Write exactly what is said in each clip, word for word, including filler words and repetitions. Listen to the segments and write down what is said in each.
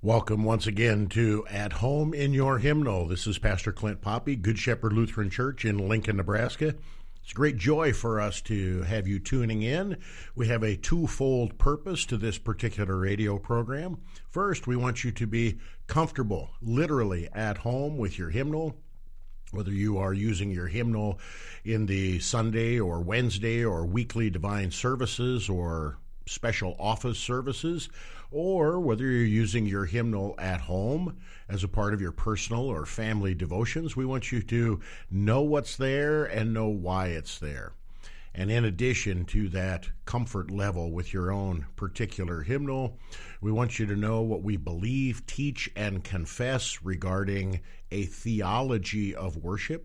Welcome once again to At Home in Your Hymnal. This is Pastor Clint Poppy, Good Shepherd Lutheran Church in Lincoln, Nebraska. It's a great joy for us to have you tuning in. We have a twofold purpose to this particular radio program. First, we want you to be comfortable, literally at home with your hymnal, whether you are using your hymnal in the Sunday or Wednesday or weekly divine services or special office services, or whether you're using your hymnal at home as a part of your personal or family devotions. We want you to know what's there and know why it's there. And in addition to that comfort level with your own particular hymnal, we want you to know what we believe, teach, and confess regarding a theology of worship.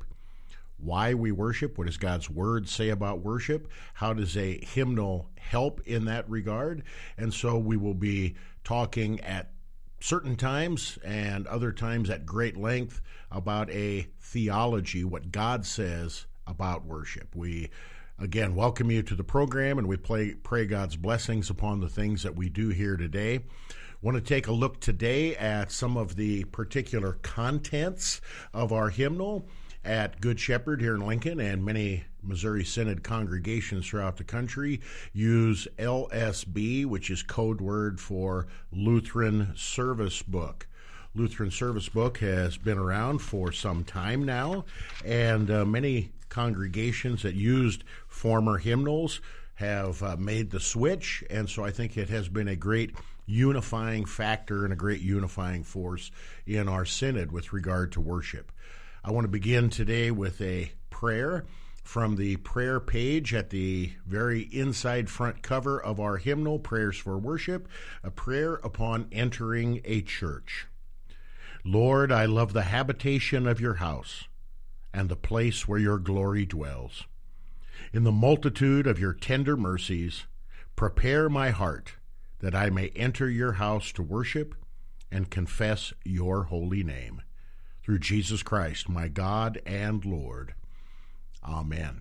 Why we worship, what does God's Word say about worship, how does a hymnal help in that regard, and so we will be talking at certain times and other times at great length about a theology, what God says about worship. We, again, welcome you to the program, and we pray, pray God's blessings upon the things that we do here today. Want to take a look today at some of the particular contents of our hymnal at Good Shepherd here in Lincoln, and many Missouri Synod congregations throughout the country use L S B, which is code word for Lutheran Service Book. Lutheran Service Book has been around for some time now, and uh, many congregations that used former hymnals have uh, made the switch, and so I think it has been a great unifying factor and a great unifying force in our synod with regard to worship. I want to begin today with a prayer from the prayer page at the very inside front cover of our hymnal, Prayers for Worship, a prayer upon entering a church. Lord, I love the habitation of your house and the place where your glory dwells. In the multitude of your tender mercies, prepare my heart that I may enter your house to worship and confess your holy name. Through Jesus Christ, my God and Lord. Amen.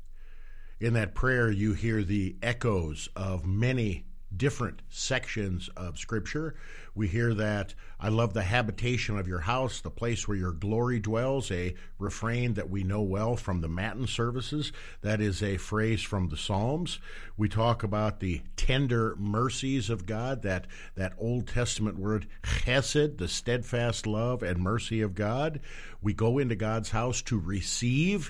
In that prayer, you hear the echoes of many different sections of Scripture. We hear that, I love the habitation of your house, the place where your glory dwells, a refrain that we know well from the Matin services. That is a phrase from the Psalms. We talk about the tender mercies of God, that, that Old Testament word chesed, the steadfast love and mercy of God. We go into God's house to receive,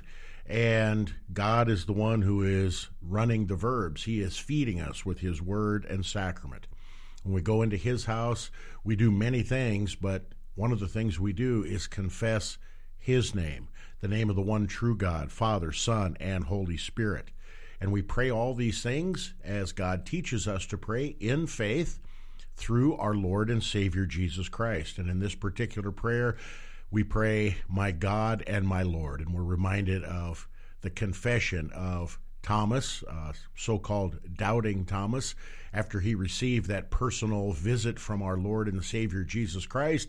and God is the one who is running the verbs. He is feeding us with his word and sacrament. When we go into his house, we do many things, but one of the things we do is confess his name, the name of the one true God, Father, Son, and Holy Spirit. And we pray all these things as God teaches us to pray in faith through our Lord and Savior Jesus Christ. And in this particular prayer, we pray, my God and my Lord, and we're reminded of the confession of Thomas, uh, so-called doubting Thomas, after he received that personal visit from our Lord and Savior Jesus Christ.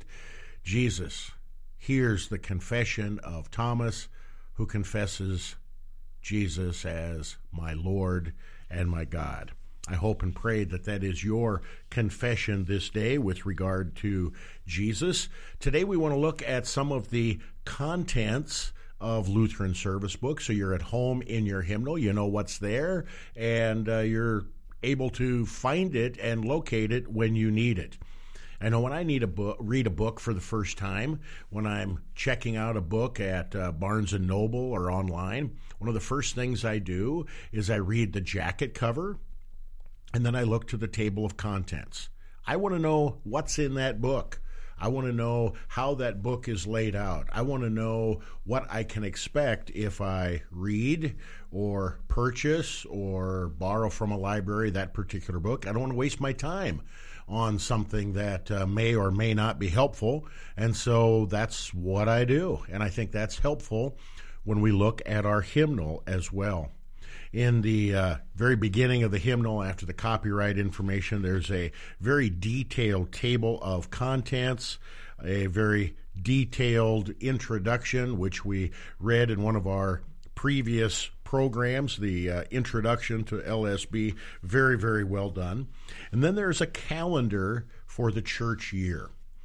Jesus hears the confession of Thomas, who confesses Jesus as my Lord and my God. I hope and pray that that is your confession this day with regard to Jesus. Today we want to look at some of the contents of Lutheran Service Book. So you're at home in your hymnal, you know what's there, and uh, you're able to find it and locate it when you need it. I know when I need a book, read a book for the first time, when I'm checking out a book at uh, Barnes and Noble or online, one of the first things I do is I read the jacket cover, and then I look to the table of contents. I want to know what's in that book. I want to know how that book is laid out. I want to know what I can expect if I read or purchase or borrow from a library that particular book. I don't want to waste my time on something that uh, may or may not be helpful. And so that's what I do. And I think that's helpful when we look at our hymnal as well. In the uh, very beginning of the hymnal, after the copyright information, there's a very detailed table of contents, a very detailed introduction, which we read in one of our previous programs, the uh, introduction to L S B, very, very well done. And then there's a calendar for the church year.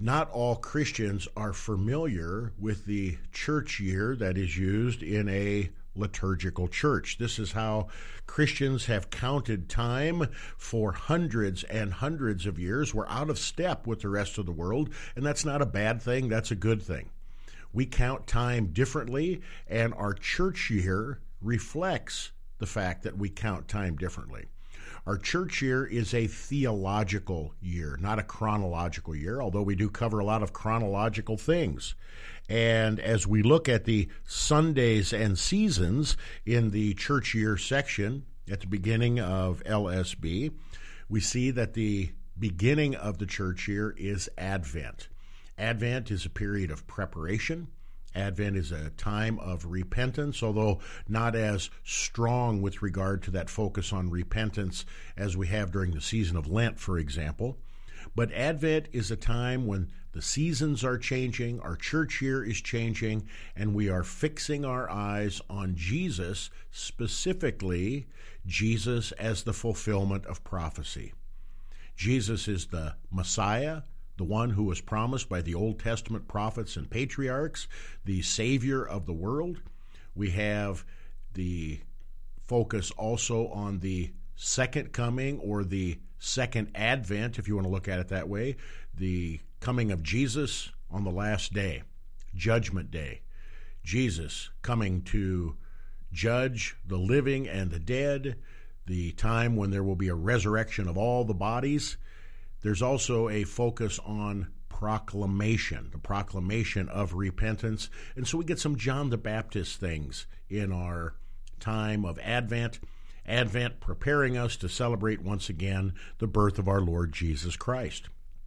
Not all Christians are familiar with the church year that is used in a liturgical church. This is how Christians have counted time for hundreds and hundreds of years. We're out of step with the rest of the world, and that's not a bad thing. That's a good thing. We count time differently, and our church year reflects the fact that we count time differently. Our church year is a theological year, not a chronological year, although we do cover a lot of chronological things. And as we look at the Sundays and seasons in the church year section at the beginning of L S B, we see that the beginning of the church year is Advent. Advent is a period of preparation. Advent is a time of repentance, although not as strong with regard to that focus on repentance as we have during the season of Lent, for example. But Advent is a time when the seasons are changing, our church year is changing, and we are fixing our eyes on Jesus, specifically Jesus as the fulfillment of prophecy. Jesus is the Messiah, the one who was promised by the Old Testament prophets and patriarchs, the Savior of the world. We have the focus also on the second coming, or the second advent, if you want to look at it that way, the coming of Jesus on the last day, Judgment Day. Jesus coming to judge the living and the dead, the time when there will be a resurrection of all the bodies. There's also a focus on proclamation, the proclamation of repentance. And so we get some John the Baptist things in our time of Advent. Advent preparing us to celebrate once again the birth of our Lord Jesus Christ.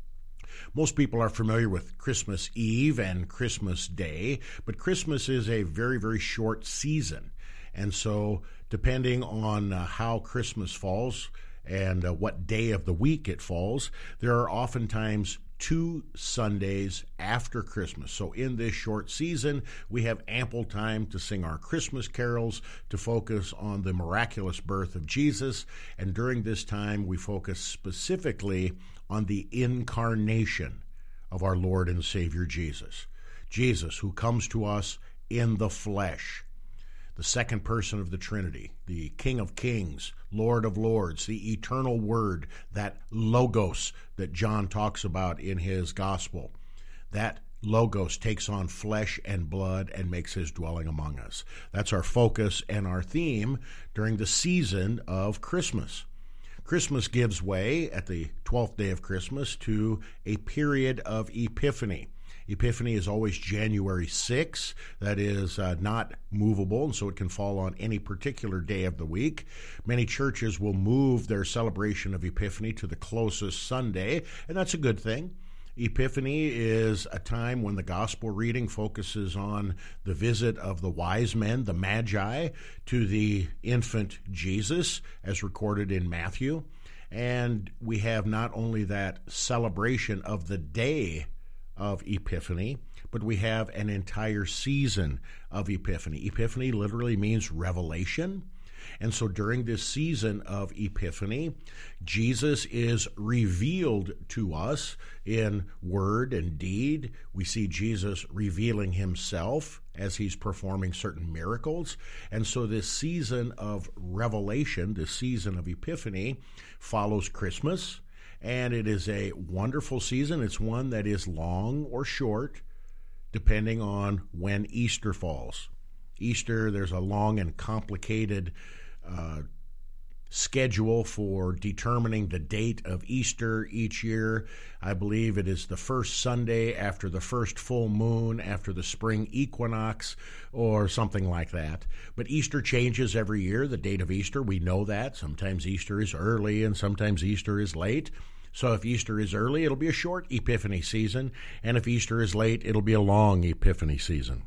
Most people are familiar with Christmas Eve and Christmas Day, but Christmas is a very, very short season. And so depending on uh, how Christmas falls, and uh, what day of the week it falls, there are oftentimes two Sundays after Christmas. So in this short season, we have ample time to sing our Christmas carols, to focus on the miraculous birth of Jesus, and during this time, we focus specifically on the incarnation of our Lord and Savior Jesus. Jesus, who comes to us in the flesh, the second person of the Trinity, the King of Kings, Lord of Lords, the eternal Word, that Logos that John talks about in his Gospel. That Logos takes on flesh and blood and makes his dwelling among us. That's our focus and our theme during the season of Christmas. Christmas gives way at the twelfth day of Christmas to a period of Epiphany. Epiphany is always January sixth. That is uh, not movable, and so it can fall on any particular day of the week. Many churches will move their celebration of Epiphany to the closest Sunday, and that's a good thing. Epiphany is a time when the gospel reading focuses on the visit of the wise men, the Magi, to the infant Jesus, as recorded in Matthew. And we have not only that celebration of the day of Epiphany, but we have an entire season of Epiphany. Epiphany literally means revelation. And so during this season of Epiphany, Jesus is revealed to us in word and deed. We see Jesus revealing himself as he's performing certain miracles. And so this season of revelation, this season of Epiphany, follows Christmas. And it is a wonderful season. It's one that is long or short, depending on when Easter falls. Easter, there's a long and complicated uh, schedule for determining the date of Easter each year. I believe it is the first Sunday after the first full moon, after the spring equinox, or something like that. But Easter changes every year, the date of Easter. We know that. Sometimes Easter is early and sometimes Easter is late. So if Easter is early, it'll be a short Epiphany season, and if Easter is late, it'll be a long Epiphany season.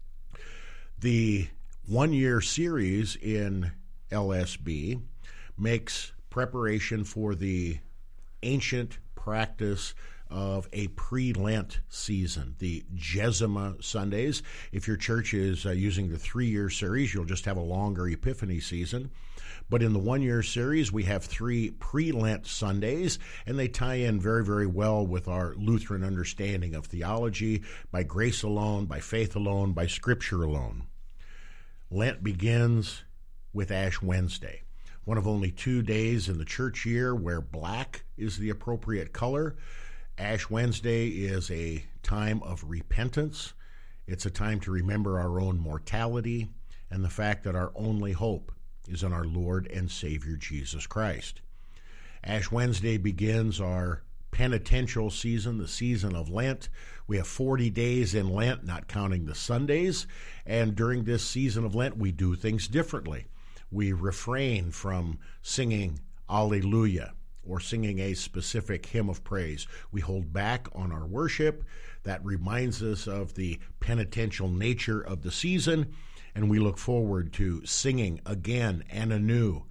The one-year series in L S B makes preparation for the ancient practice of a pre-Lent season, the Jezima Sundays. If your church is uh, using the three-year series, you'll just have a longer Epiphany season. But in the one-year series, we have three pre-Lent Sundays, and they tie in very, very well with our Lutheran understanding of theology, by grace alone, by faith alone, by Scripture alone. Lent begins with Ash Wednesday, one of only two days in the church year where black is the appropriate color. Ash Wednesday is a time of repentance. It's a time to remember our own mortality and the fact that our only hope is in our Lord and Savior Jesus Christ. Ash Wednesday begins our penitential season, the season of Lent. We have forty days in Lent, not counting the Sundays, and during this season of Lent, we do things differently. We refrain from singing Alleluia or singing a specific hymn of praise. We hold back on our worship. That reminds us of the penitential nature of the season, and we look forward to singing again and anew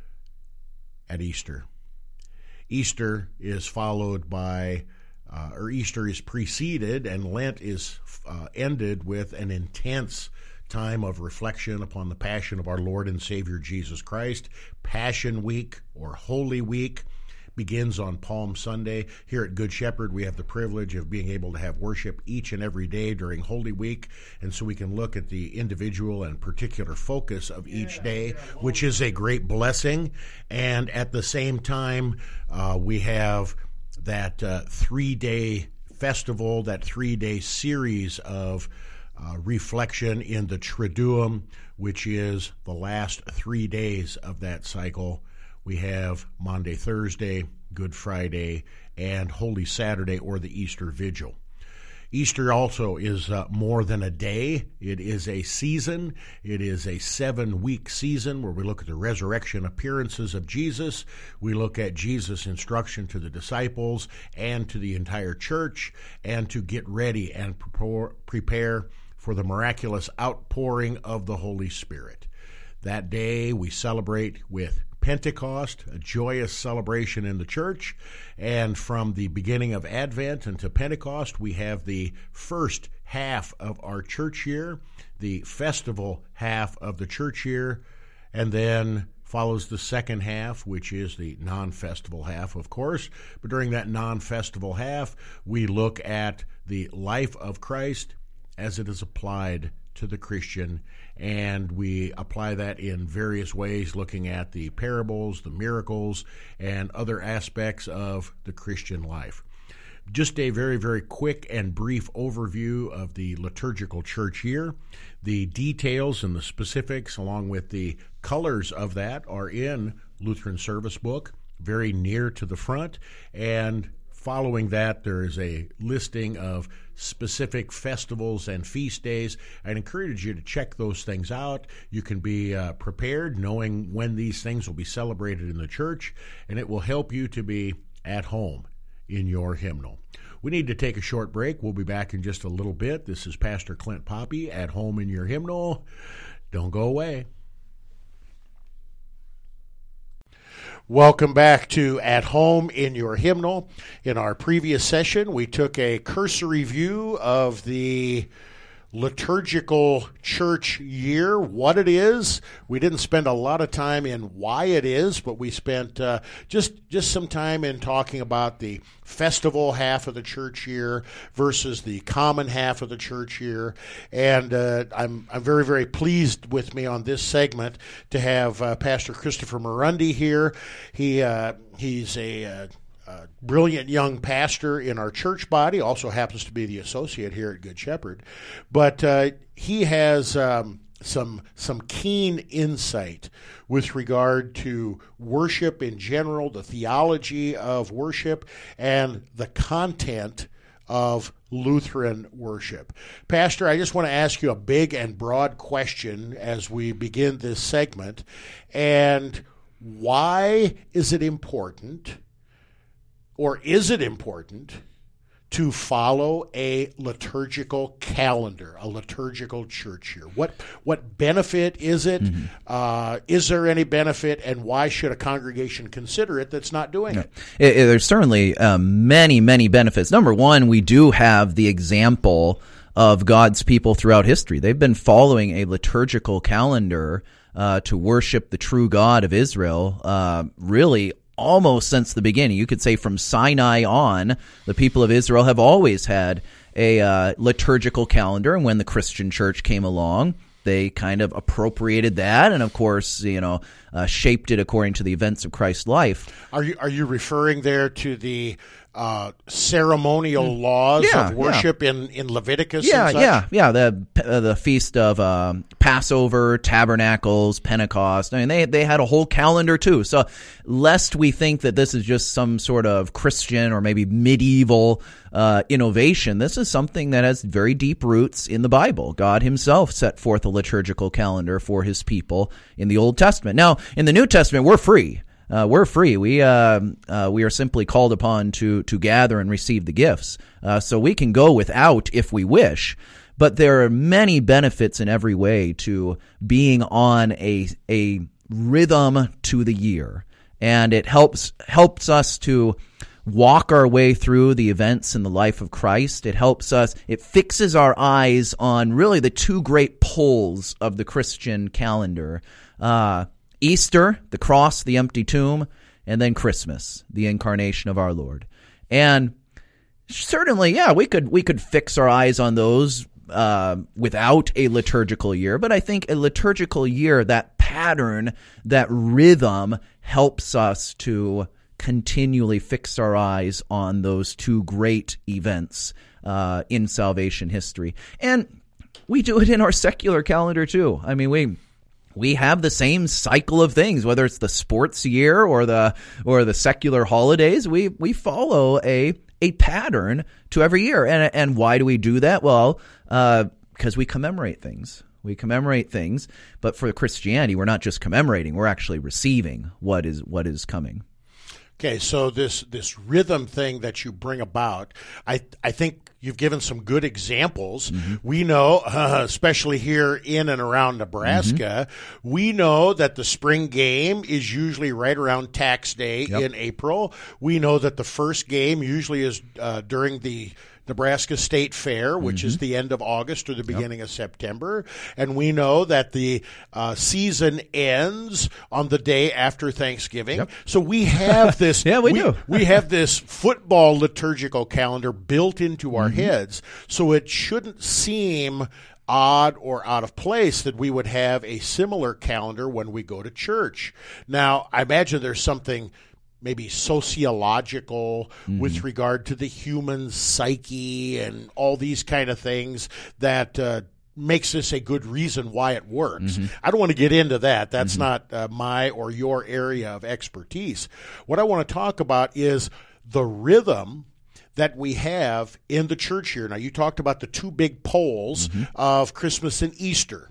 at Easter. Easter is followed by, uh, or Easter is preceded, and Lent is uh, ended with an intense time of reflection upon the passion of our Lord and Savior Jesus Christ. Passion Week, or Holy Week, begins on Palm Sunday. Here at Good Shepherd, we have the privilege of being able to have worship each and every day during Holy Week, and so we can look at the individual and particular focus of each day, which is a great blessing. And at the same time, uh, we have that uh, three-day festival, that three-day series of uh, reflection in the Triduum, which is the last three days of that cycle. We have Maundy, Thursday, Good Friday, and Holy Saturday, or the Easter Vigil. Easter also is uh, more than a day. It is a season. It is a seven-week season where we look at the resurrection appearances of Jesus. We look at Jesus' instruction to the disciples and to the entire church, and to get ready and prepare, prepare for the miraculous outpouring of the Holy Spirit. That day we celebrate with Pentecost, a joyous celebration in the church, and from the beginning of Advent until Pentecost, we have the first half of our church year, the festival half of the church year, and then follows the second half, which is the non-festival half, of course. But during that non-festival half, we look at the life of Christ as it is applied to the Christian, and we apply that in various ways, looking at the parables, the miracles, and other aspects of the Christian life. Just a very, very quick and brief overview of the liturgical church year. The details and the specifics, along with the colors of that, are in Lutheran Service Book, very near to the front, and following that, there is a listing of specific festivals and feast days. I'd encourage you to check those things out. You can be uh, prepared, knowing when these things will be celebrated in the church, and it will help you to be at home in your hymnal. We need to take a short break. We'll be back in just a little bit. This is Pastor Clint Poppy at home in your hymnal. Don't go away. Welcome back to At Home in Your Hymnal. In our previous session, we took a cursory view of the liturgical church year, what it is. We didn't spend a lot of time in why it is, but we spent uh, just just some time in talking about the festival half of the church year versus the common half of the church year. And uh, I'm I'm very, very pleased with me on this segment to have uh, Pastor Christopher Morundi here. He uh, he's a uh, Uh, brilliant young pastor in our church body, also happens to be the associate here at Good Shepherd. But uh, he has um, some some keen insight with regard to worship in general, the theology of worship, and the content of Lutheran worship. Pastor, I just want to ask you a big and broad question as we begin this segment. And why is it important, or is it important, to follow a liturgical calendar, a liturgical church year? What what benefit is it? Mm-hmm. Uh, is there any benefit, and why should a congregation consider it that's not doing yeah. it? it, it there's certainly um, many, many benefits. Number one, we do have the example of God's people throughout history. They've been following a liturgical calendar uh, to worship the true God of Israel, uh, really almost since the beginning. You could say from Sinai on, the people of Israel have always had a uh, liturgical calendar, and when the Christian church came along, they kind of appropriated that, and of course, you know, uh, shaped it according to the events of Christ's life. Are you are you referring there to the uh, ceremonial laws yeah, of worship yeah. in, in Leviticus? Yeah, and such? yeah, yeah. The uh, the feast of um, Passover, Tabernacles, Pentecost. I mean, they they had a whole calendar too. So, lest we think that this is just some sort of Christian or maybe medieval uh, innovation, this is something that has very deep roots in the Bible. God Himself set forth a liturgical calendar for His people in the Old Testament. Now, in the New Testament, we're free. Uh, we're free. We uh, uh, we are simply called upon to to gather and receive the gifts. Uh, so we can go without if we wish. But there are many benefits in every way to being on a a rhythm to the year, and it helps helps us to walk our way through the events in the life of Christ. It helps us. It fixes our eyes on really the two great poles of the Christian calendar. Uh, Easter, the cross, the empty tomb, and then Christmas, the incarnation of our Lord. And certainly, yeah, we could we could fix our eyes on those uh, without a liturgical year. But I think a liturgical year, that pattern, that rhythm, helps us to continually fix our eyes on those two great events uh, in salvation history. And we do it in our secular calendar too. I mean, we... We have the same cycle of things, whether it's the sports year or the or the secular holidays. We we follow a a pattern to every year, and and why do we do that? Well, uh, because we commemorate things. We commemorate things, but for Christianity, we're not just commemorating; we're actually receiving what is what is coming. Okay, so this this rhythm thing that you bring about, I I think you've given some good examples. Mm-hmm. We know, uh, especially here in and around Nebraska, mm-hmm. we know that the spring game is usually right around tax day yep. in April. We know that the first game usually is uh, during the Nebraska State Fair, which mm-hmm. is the end of August or the beginning yep. of September. And we know that the uh, season ends on the day after Thanksgiving. Yep. So we have this yeah, we, we do. we have this football liturgical calendar built into our mm-hmm. heads. So it shouldn't seem odd or out of place that we would have a similar calendar when we go to church. Now, I imagine there's something maybe sociological mm-hmm. with regard to the human psyche and all these kind of things that uh, makes this a good reason why it works. Mm-hmm. I don't want to get into that. That's mm-hmm. not uh, my or your area of expertise. What I want to talk about is the rhythm that we have in the church here. Now, you talked about the two big poles mm-hmm. of Christmas and Easter.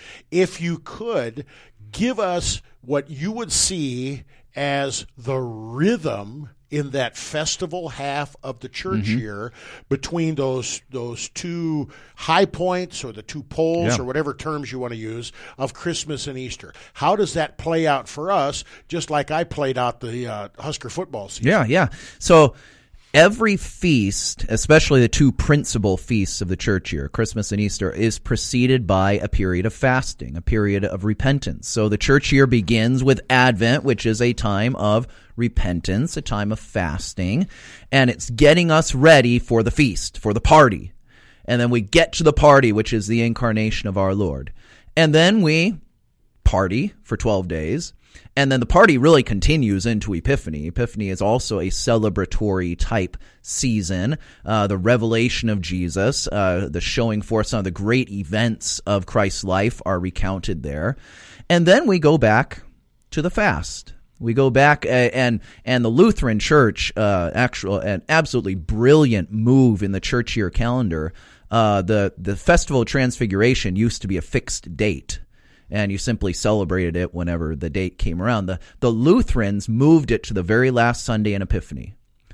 If you could give us what you would see as the rhythm in that festival half of the church mm-hmm. year between those those two high points or the two poles yeah. or whatever terms you want to use of Christmas and Easter. How does that play out for us, just like I played out the uh, Husker football season? Yeah, yeah. So every feast, especially the two principal feasts of the church year, Christmas and Easter, is preceded by a period of fasting, a period of repentance. So the church year begins with Advent, which is a time of repentance, a time of fasting, and it's getting us ready for the feast, for the party. And then we get to the party, which is the incarnation of our Lord. And then we party for twelve days. And then the party really continues into Epiphany. Epiphany is also a celebratory type season. Uh, the revelation of Jesus, uh, the showing forth some of the great events of Christ's life are recounted there. And then we go back to the fast. We go back, uh, and and the Lutheran Church, uh, actual an absolutely brilliant move in the church year calendar. Uh, the the Festival of Transfiguration used to be a fixed date, and you simply celebrated it whenever the date came around. The the Lutherans moved it to the very last Sunday in Epiphany.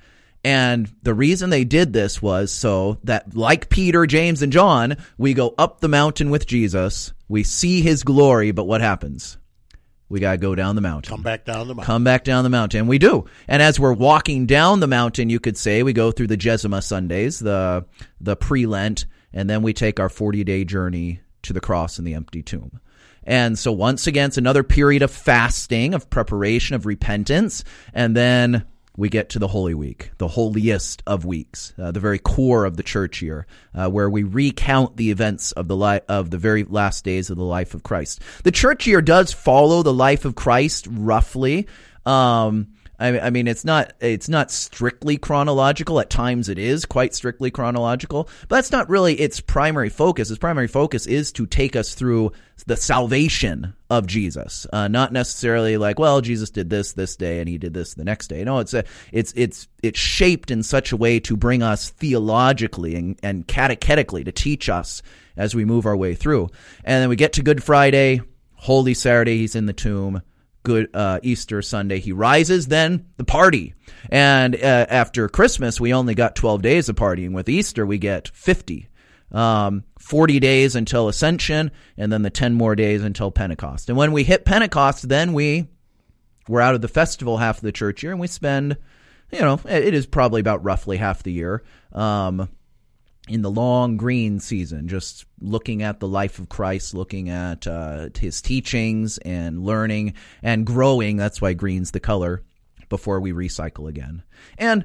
And the reason they did this was so that, like Peter, James, and John, we go up the mountain with Jesus. We see his glory, but what happens? We got to go down the mountain. Come back down the mountain. Come back down the mountain. And we do. And as we're walking down the mountain, you could say, we go through the Jesima Sundays, the the pre-Lent, and then we take our forty-day journey to the cross and the empty tomb. And so once again, it's another period of fasting, of preparation, of repentance, and then we get to the Holy Week, the holiest of weeks, uh, the very core of the church year, uh, where we recount the events of the li- of the very last days of the life of Christ. The church year does follow the life of Christ roughly. Um, I, I mean, it's not it's not strictly chronological. At times, it is quite strictly chronological, but that's not really its primary focus. Its primary focus is to take us through the salvation of Jesus, uh, not necessarily like, well, Jesus did this this day and he did this the next day. No, it's a, it's it's it's shaped in such a way to bring us theologically and, and catechetically, to teach us as we move our way through. And then we get to Good Friday, Holy Saturday, he's in the tomb. Good uh, Easter Sunday, he rises, then the party. And uh, after Christmas, we only got twelve days of partying. With Easter, we get fifty. Um, forty days until Ascension, and then the ten more days until Pentecost. And when we hit Pentecost, then we, we're out of the festival half of the church year, and we spend, you know, it is probably about roughly half the year, um, in the long green season, just looking at the life of Christ, looking at uh, his teachings and learning and growing. That's why green's the color, before we recycle again. And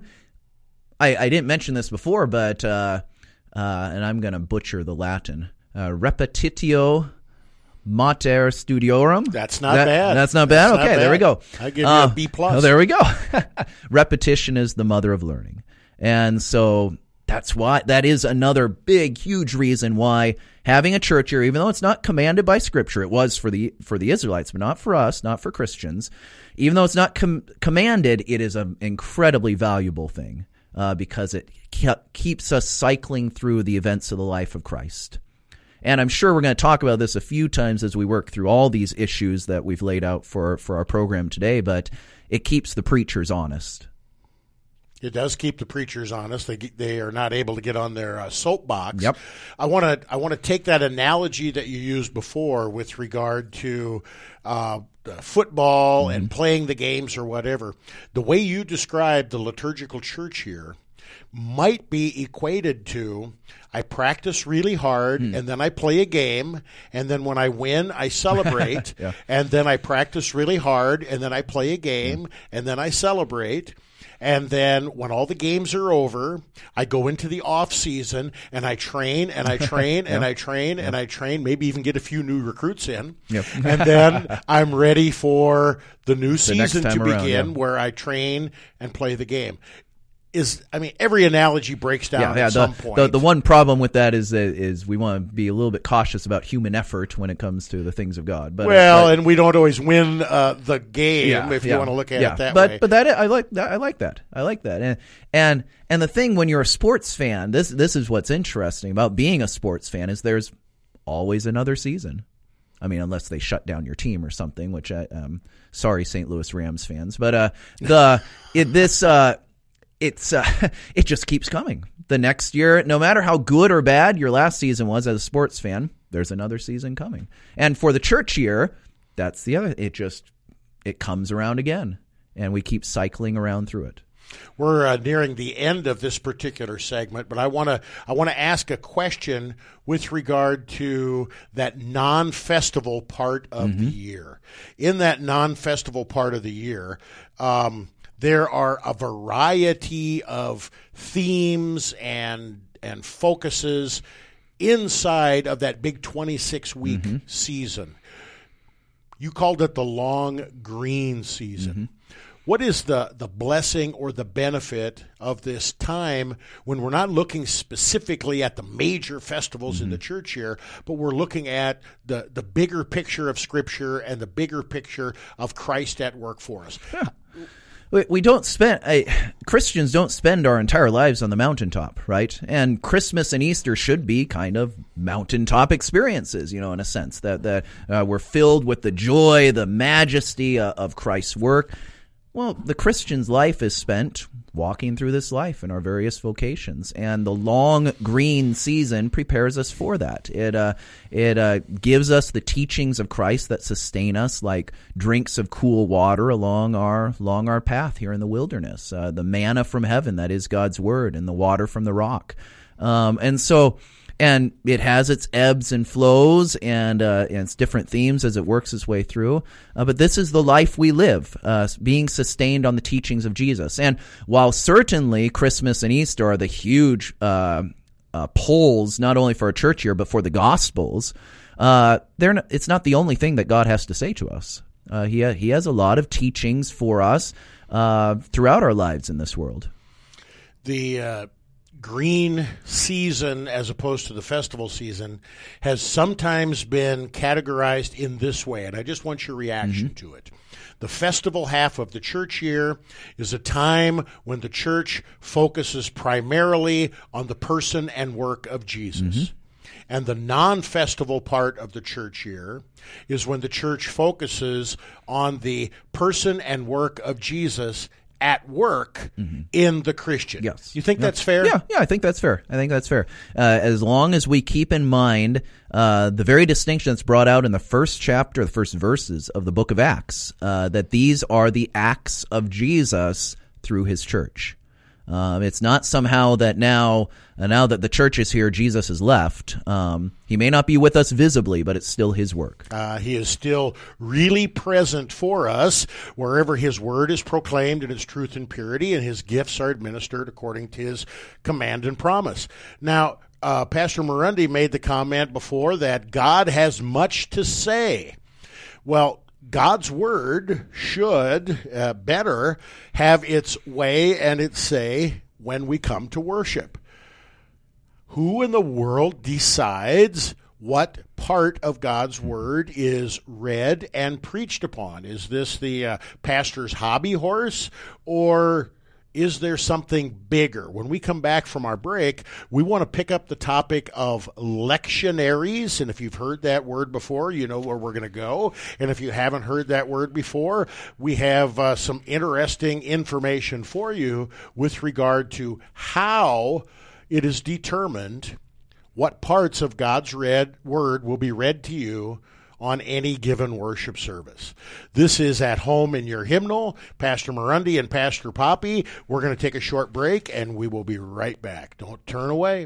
I, I didn't mention this before, but, uh, uh, and I'm going to butcher the Latin, uh, repetitio mater studiorum. That's not that, bad. That's not bad? That's okay, not there bad. we go. I give you uh, a B plus. Oh, there we go. Repetition is the mother of learning. And so that's why, that is another big, huge reason why having a church year, even though it's not commanded by Scripture, it was for the for the Israelites, but not for us, not for Christians. Even though it's not com- commanded, it is an incredibly valuable thing uh, because it ke- keeps us cycling through the events of the life of Christ. And I'm sure we're going to talk about this a few times as we work through all these issues that we've laid out for, for our program today, but it keeps the preachers honest. It does keep the preachers honest. They they are not able to get on their uh, soapbox. Yep. I want to I want to take that analogy that you used before with regard to uh, football mm-hmm. and playing the games or whatever. The way you described the liturgical church here might be equated to, I practice really hard, mm. and then I play a game, and then when I win, I celebrate, yeah. and then I practice really hard, and then I play a game, mm. and then I celebrate. And then when all the games are over, I go into the off season and I train and I train yep. and I train yep. and I train, maybe even get a few new recruits in. Yep. And then I'm ready for the new the season to begin around, yeah. where I train and play the game. Is I mean, every analogy breaks down yeah, yeah, at the, some point. The, the one problem with that is that is we want to be a little bit cautious about human effort when it comes to the things of God. But well, but, and we don't always win uh, the game yeah, if yeah, you want to look at yeah. it that but, way. But that I like that. I like that. I like that. And and and the thing when you're a sports fan, this this is what's interesting about being a sports fan is there's always another season. I mean, unless they shut down your team or something, which I um sorry, Saint Louis Rams fans, but uh the it, this uh. It's uh, it just keeps coming. The next year, no matter how good or bad your last season was as a sports fan, there's another season coming. And for the church year, that's the other. It just it comes around again, and we keep cycling around through it. We're uh, nearing the end of this particular segment, but I want to I want to ask a question with regard to that non-festival part of mm-hmm. the year. In that non-festival part of the year, um, there are a variety of themes and and focuses inside of that big twenty-six week mm-hmm. season. You called it the long green season. Mm-hmm. What is the, the blessing or the benefit of this time when we're not looking specifically at the major festivals mm-hmm. in the church year, but we're looking at the, the bigger picture of Scripture and the bigger picture of Christ at work for us? Yeah. We don't spend uh, Christians don't spend our entire lives on the mountaintop, right? And Christmas and Easter should be kind of mountaintop experiences, you know, in a sense that that uh, we're filled with the joy, the majesty uh, of Christ's work. Well, the Christian's life is spent walking through this life in our various vocations, and the long green season prepares us for that. It uh, it uh, gives us the teachings of Christ that sustain us, like drinks of cool water along our along our path here in the wilderness. Uh, the manna from heaven, that is God's word, and the water from the rock, um, and so. And it has its ebbs and flows and, uh, and its different themes as it works its way through. Uh, but this is the life we live, uh, being sustained on the teachings of Jesus. And while certainly Christmas and Easter are the huge uh, uh, poles, not only for a church year, but for the Gospels, uh, they're not, it's not the only thing that God has to say to us. Uh, he, ha- he has a lot of teachings for us uh, throughout our lives in this world. The uh green season, as opposed to the festival season, has sometimes been categorized in this way, and I just want your reaction mm-hmm. to it. The festival half of the church year is a time when the church focuses primarily on the person and work of Jesus. Mm-hmm. And the non-festival part of the church year is when the church focuses on the person and work of Jesus at work mm-hmm. in the Christian. Yes. You think yeah. that's fair? Yeah, yeah, I think that's fair. I think that's fair. Uh, as long as we keep in mind uh, the very distinction that's brought out in the first chapter, the first verses of the book of Acts, uh, that these are the acts of Jesus through his church. Um, it's not somehow that now, uh, now that the church is here, Jesus has left. Um, he may not be with us visibly, but it's still his work. Uh, he is still really present for us wherever his word is proclaimed in its truth and purity, and his gifts are administered according to his command and promise. Now, uh, Pastor Murundi made the comment before that God has much to say. Well, God's word should uh, better have its way and its say when we come to worship. Who in the world decides what part of God's word is read and preached upon? Is this the uh, pastor's hobby horse, or is there something bigger? When we come back from our break, we want to pick up the topic of lectionaries. And if you've heard that word before, you know where we're going to go. And if you haven't heard that word before, we have uh, some interesting information for you with regard to how it is determined what parts of God's read word will be read to you on any given worship service. This is At Home in Your Hymnal. Pastor Murundi and Pastor Poppy. We're going to take a short break, and we will be right back. Don't turn away.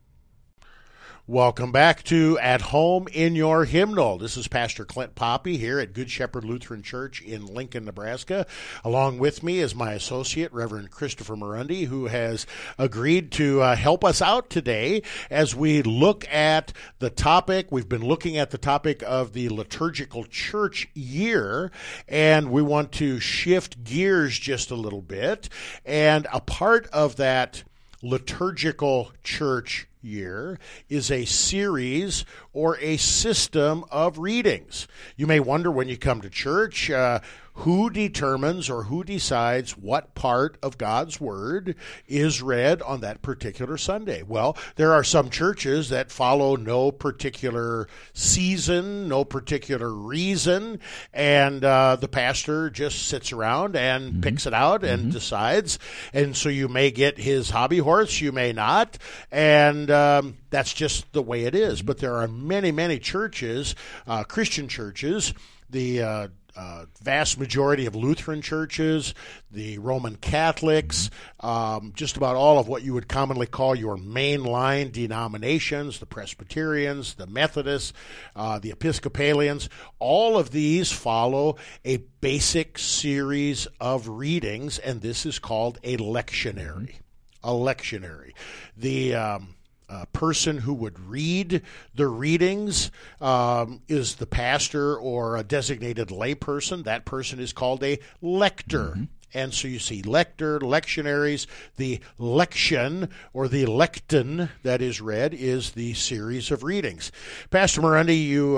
Welcome back to At Home in Your Hymnal. This is Pastor Clint Poppy here at Good Shepherd Lutheran Church in Lincoln, Nebraska. Along with me is my associate, Reverend Christopher Murundi, who has agreed to uh, help us out today as we look at the topic. We've been looking at the topic of the liturgical church year, and we want to shift gears just a little bit. And a part of that liturgical church year is a series or a system of readings. You may wonder when you come to church, uh, who determines or who decides what part of God's Word is read on that particular Sunday? Well, there are some churches that follow no particular season, no particular reason, and uh, the pastor just sits around and mm-hmm. picks it out and mm-hmm. decides. And so you may get his hobby horse, you may not, and um, that's just the way it is. But there are many, many churches, uh, Christian churches, the uh, Uh, vast majority of Lutheran churches, the Roman Catholics, um, just about all of what you would commonly call your mainline denominations, the Presbyterians, the Methodists, uh, the Episcopalians, all of these follow a basic series of readings, and this is called a lectionary. A lectionary. The um, Uh, person who would read the readings um, is the pastor or a designated layperson. That person is called a lector. Mm-hmm. And so you see lector, lectionaries. The lection or the lecton that is read is the series of readings. Pastor Murundi, you um,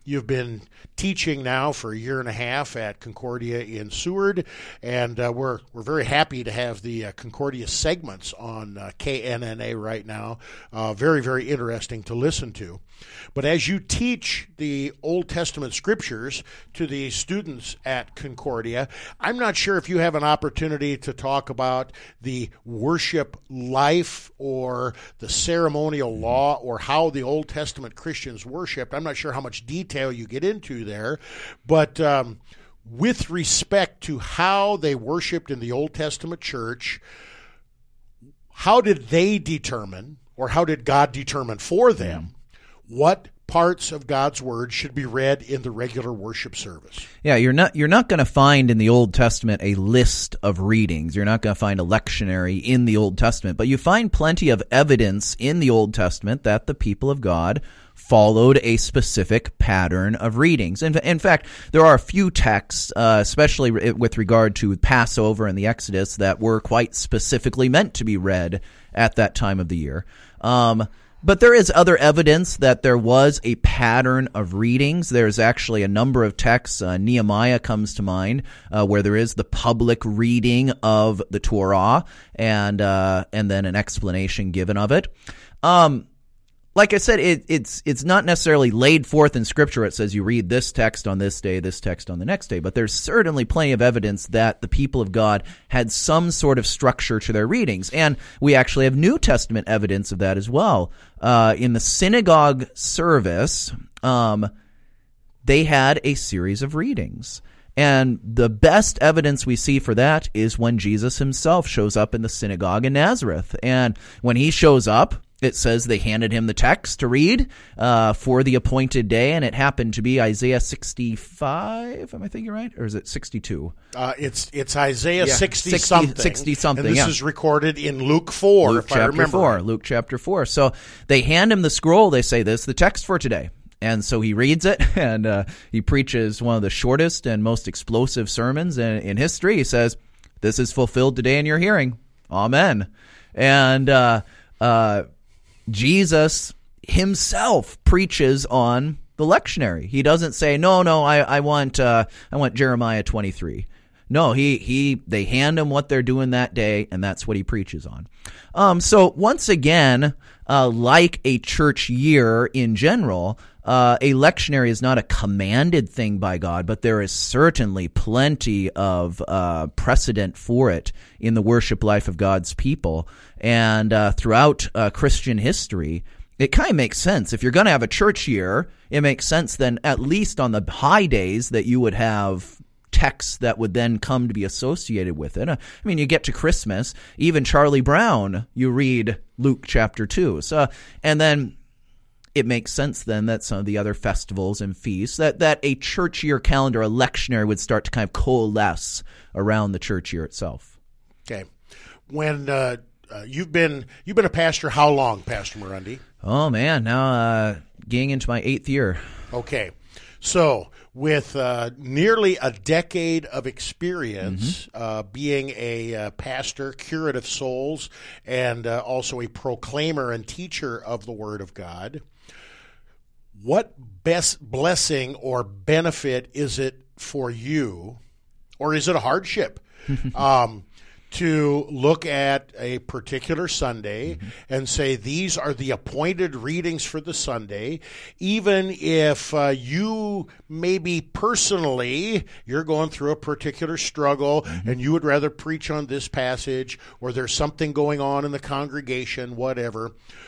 You've been teaching now for a year and a half at Concordia in Seward, and uh, we're we're very happy to have the uh, Concordia segments on uh, K N N A right now. Uh, very, very interesting to listen to. But as you teach the Old Testament scriptures to the students at Concordia, I'm not sure if you have an opportunity to talk about the worship life or the ceremonial law or how the Old Testament Christians worshiped. I'm not sure how much detail you get into there, but um, with respect to how they worshiped in the Old Testament church, how did they determine, or how did God determine for them, what parts of God's word should be read in the regular worship service? Yeah, you're not you're not going to find in the Old Testament a list of readings. You're not going to find a lectionary in the Old Testament, but you find plenty of evidence in the Old Testament that the people of God followed a specific pattern of readings. In, in fact, there are a few texts, uh, especially with regard to Passover and the Exodus, that were quite specifically meant to be read at that time of the year. Um, But there is other evidence that there was a pattern of readings. There's actually a number of texts. Uh, Nehemiah comes to mind, uh, where there is the public reading of the Torah and uh, and then an explanation given of it. Um, like I said, it, it's it's not necessarily laid forth in Scripture. It says you read this text on this day, this text on the next day. But there's certainly plenty of evidence that the people of God had some sort of structure to their readings. And we actually have New Testament evidence of that as well. Uh, in the synagogue service, um, they had a series of readings. And the best evidence we see for that is when Jesus himself shows up in the synagogue in Nazareth. And when he shows up, it says they handed him the text to read uh, for the appointed day, and it happened to be Isaiah sixty-five. Am I thinking right? Or is it sixty-two? Uh, it's it's Isaiah yeah, sixty-something. sixty-something, And this yeah. is recorded in Luke four, Luke if chapter I remember four. right. Luke chapter four. So they hand him the scroll. They say, this is the text for today. And so he reads it, and uh, he preaches one of the shortest and most explosive sermons in, in history. He says, this is fulfilled today in your hearing. Amen. And uh, uh, Jesus himself preaches on the lectionary. He doesn't say, no, no, I, I want uh, I want Jeremiah twenty-three. No, he he they hand him what they're doing that day, and that's what he preaches on. Um, so once again, uh, like a church year in general, uh, a lectionary is not a commanded thing by God, but there is certainly plenty of uh, precedent for it in the worship life of God's people. And uh, throughout uh, Christian history, it kind of makes sense. If you're going to have a church year, it makes sense then at least on the high days that you would have texts that would then come to be associated with it. I mean, you get to Christmas, even Charlie Brown, you read Luke chapter two. So, and then it makes sense then that some of the other festivals and feasts, that, that a church year calendar, a lectionary, would start to kind of coalesce around the church year itself. Okay. When uh, uh, you've been you've been a pastor how long, Pastor Murundi? Oh, man, now uh, getting into my eighth year. Okay. So, with uh, nearly a decade of experience, mm-hmm. uh, being a uh, pastor, curate of souls, and uh, also a proclaimer and teacher of the Word of God, what best blessing or benefit is it for you, or is it a hardship, um, to look at a particular Sunday mm-hmm. and say, these are the appointed readings for the Sunday, even if uh, you maybe personally, you're going through a particular struggle mm-hmm. and you would rather preach on this passage, or there's something going on in the congregation, whatever.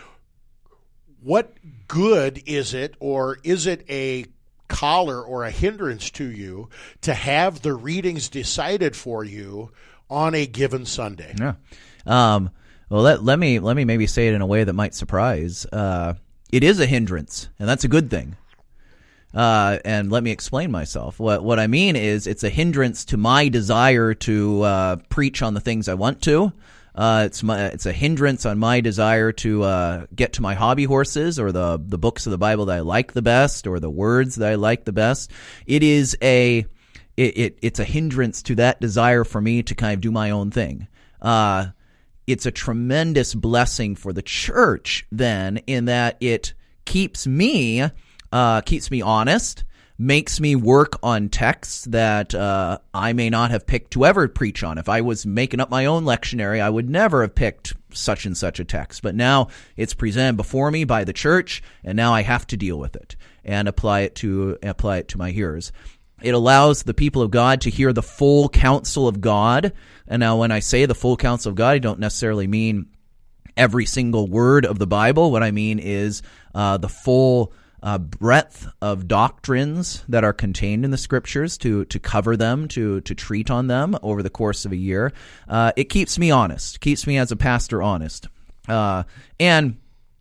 What good is it, or is it a collar or a hindrance to you to have the readings decided for you on a given Sunday? Yeah. Um, well, let, let me let me maybe say it in a way that might surprise. Uh, it is a hindrance, and that's a good thing. Uh, and let me explain myself. What what I mean is, it's a hindrance to my desire to uh, preach on the things I want to. Uh, it's my it's a hindrance on my desire to uh, get to my hobby horses, or the the books of the Bible that I like the best, or the words that I like the best. It is a It, it it's a hindrance to that desire for me to kind of do my own thing. Uh, it's a tremendous blessing for the church then, in that it keeps me uh, keeps me honest, makes me work on texts that uh, I may not have picked to ever preach on. If I was making up my own lectionary, I would never have picked such and such a text. But now it's presented before me by the church, and now I have to deal with it and apply it to apply it to my hearers. It allows the people of God to hear the full counsel of God. And now when I say the full counsel of God, I don't necessarily mean every single word of the Bible. What I mean is uh, the full uh, breadth of doctrines that are contained in the Scriptures to to cover them, to to treat on them over the course of a year. Uh, it keeps me honest, keeps me as a pastor honest. Uh, and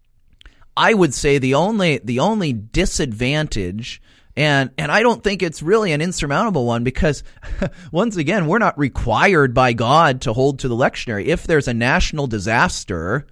I would say the only the only disadvantage, and and I don't think it's really an insurmountable one, because once again, we're not required by God to hold to the lectionary. If there's a national disaster,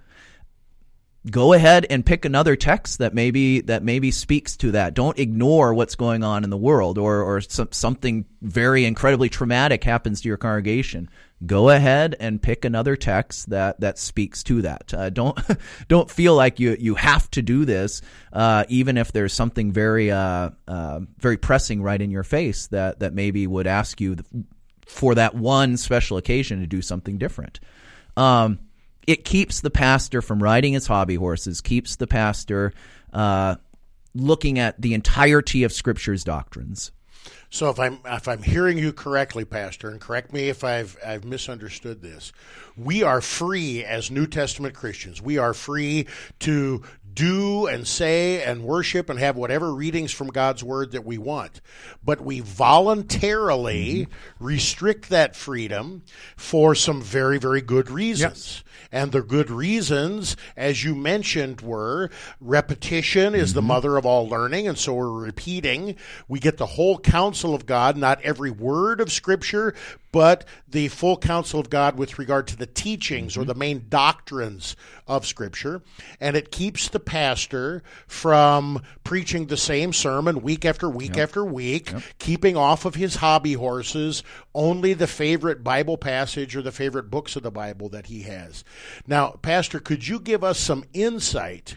go ahead and pick another text that maybe that maybe speaks to that. Don't ignore what's going on in the world, or or some, something very incredibly traumatic happens to your congregation. Go ahead and pick another text that, that speaks to that. Uh, don't don't feel like you, you have to do this, uh, even if there's something very uh, uh, very pressing right in your face that, that maybe would ask you for that one special occasion to do something different. Um, it keeps the pastor from riding his hobby horses, keeps the pastor uh, looking at the entirety of Scripture's doctrines. So if I'm if I'm hearing you correctly, Pastor, and correct me if I've I've misunderstood this, we are free as New Testament Christians. We are free to do and say and worship and have whatever readings from God's Word that we want. But we voluntarily mm-hmm. restrict that freedom for some very, very good reasons. Yes. And the good reasons, as you mentioned, were repetition is mm-hmm. the mother of all learning, and so we're repeating. We get the whole counsel of God, not every word of Scripture, but the full counsel of God with regard to the teachings mm-hmm. or the main doctrines of Scripture. And it keeps the pastor from preaching the same sermon week after week yep. after week, yep. keeping off of his hobby horses only the favorite Bible passage or the favorite books of the Bible that he has. Now, Pastor, could you give us some insight?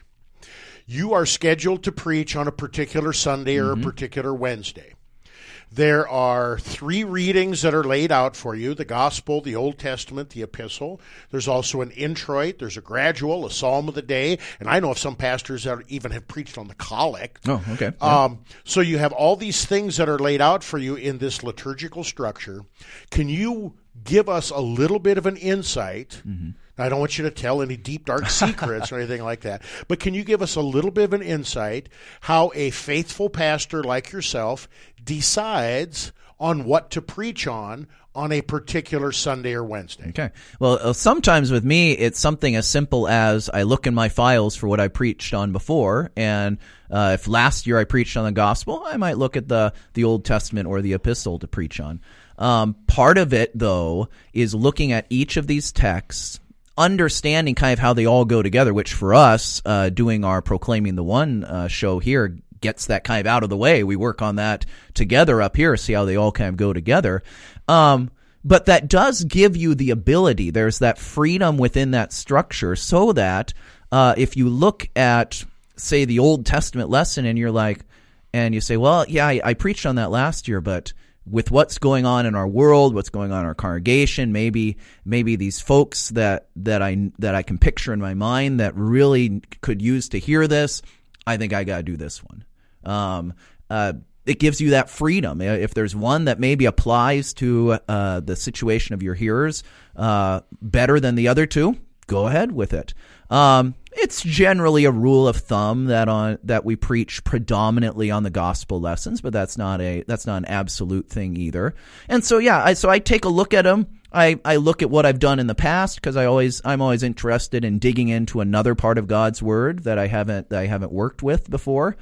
You are scheduled to preach on a particular Sunday or mm-hmm. a particular Wednesday. There are three readings that are laid out for you: the Gospel, the Old Testament, the Epistle. There's also an introit, there's a gradual, a Psalm of the Day, and I know of some pastors that even have preached on the Collect. Oh, okay. Yeah. Um, so you have all these things that are laid out for you in this liturgical structure. Can you give us a little bit of an insight? Mm-hmm. I don't want you to tell any deep, dark secrets or anything like that, but can you give us a little bit of an insight how a faithful pastor like yourself decides on what to preach on on a particular Sunday or Wednesday? Okay. Well, uh, sometimes with me, it's something as simple as I look in my files for what I preached on before, and uh, if last year I preached on the Gospel, I might look at the, the Old Testament or the Epistle to preach on. Um, part of it, though, is looking at each of these texts, understanding kind of how they all go together, which for us, uh, doing our Proclaiming the One uh, show here gets that kind of out of the way. We work on that together up here, see how they all kind of go together. Um, but that does give you the ability, there's that freedom within that structure, so that uh, if you look at, say, the Old Testament lesson and you're like, and you say, well, yeah, I, I preached on that last year, but with what's going on in our world, what's going on in our congregation, maybe maybe these folks that that I that I can picture in my mind that really could use to hear this, I think I got to do this one. Um, uh, it gives you that freedom. If there's one that maybe applies to uh, the situation of your hearers uh, better than the other two, go ahead with it. Um, it's generally a rule of thumb that on that we preach predominantly on the gospel lessons, but that's not a that's not an absolute thing either. And so yeah, I, so I take a look at them. I, I look at what I've done in the past, because I always I'm always interested in digging into another part of God's Word that I haven't that I haven't worked with before,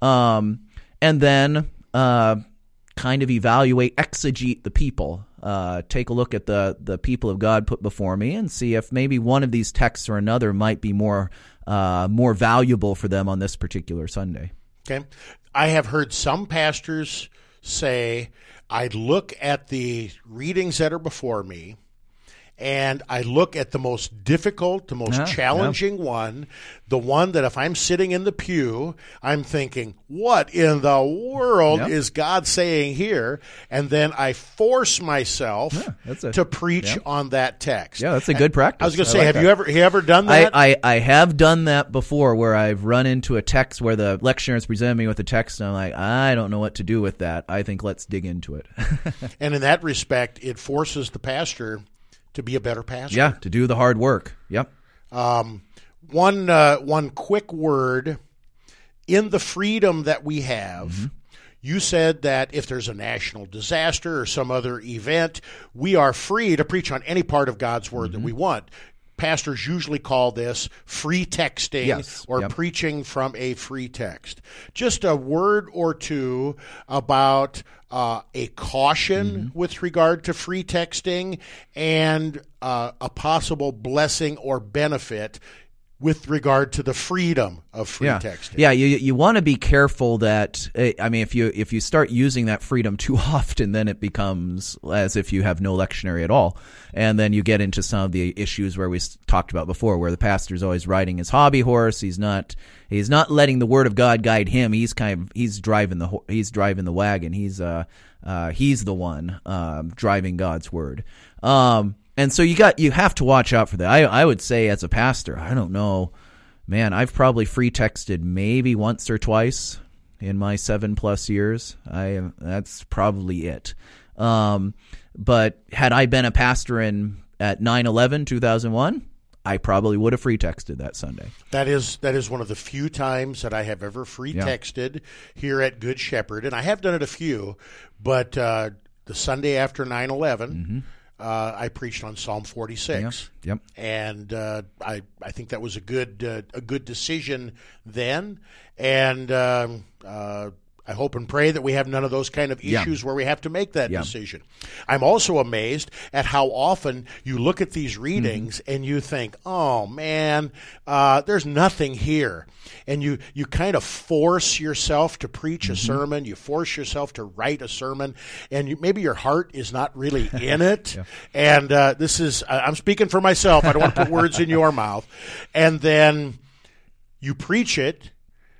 um, and then uh, kind of evaluate, exegete the people. Uh, take a look at the, the people of God put before me and see if maybe one of these texts or another might be more uh, more valuable for them on this particular Sunday. Okay. I have heard some pastors say, I look at the readings that are before me, and I look at the most difficult, the most Yeah, challenging one, the one that if I'm sitting in the pew, I'm thinking, what in the world Yeah. is God saying here? And then I force myself Yeah, that's a- to preach yeah. on that text. Yeah, that's a good practice. I was going to say, like have that. you ever have you ever done that? I, I, I have done that before where I've run into a text where the lecturer has presented me with a text and I'm like, I don't know what to do with that. I think let's dig into it. And in that respect, it forces the pastor to be a better pastor. Yeah, to do the hard work. Yep. Um, one uh, one quick word, in the freedom that we have, mm-hmm. you said that if there's a national disaster or some other event, we are free to preach on any part of God's word mm-hmm. that we want. Pastors usually call this free texting yes. or yep. preaching from a free text. Just a word or two about uh, a caution mm-hmm. with regard to free texting and uh, a possible blessing or benefit with regard to the freedom of free yeah. texting. Yeah, you you want to be careful that, I mean, if you if you start using that freedom too often, then it becomes as if you have no lectionary at all. And then you get into some of the issues where we talked about before, where the pastor's always riding his hobby horse. He's not he's not letting the word of God guide him. He's kind of he's driving the he's driving the wagon. He's uh uh he's the one um, driving God's word. Um And so you got you have to watch out for that. I I would say as a pastor, I don't know, man, I've probably free texted maybe once or twice in my seven plus years. I that's probably it. Um, but had I been a pastor in at nine eleven two thousand one, I probably would have free texted that Sunday. That is that is one of the few times that I have ever free texted yeah. here at Good Shepherd, and I have done it a few, but uh, the Sunday after nine eleven. Mm-hmm. Uh, I preached on Psalm forty-six, yep, yep. and uh, I I think that was a good uh, a good decision then, and um, uh, I hope and pray that we have none of those kind of issues yeah. where we have to make that yeah. decision. I'm also amazed at how often you look at these readings mm-hmm. and you think, oh, man, uh, there's nothing here. And you, you kind of force yourself to preach mm-hmm. a sermon. You force yourself to write a sermon. And you, maybe your heart is not really in it. yeah. And uh, this is, I'm speaking for myself. I don't want to put words in your mouth. And then you preach it.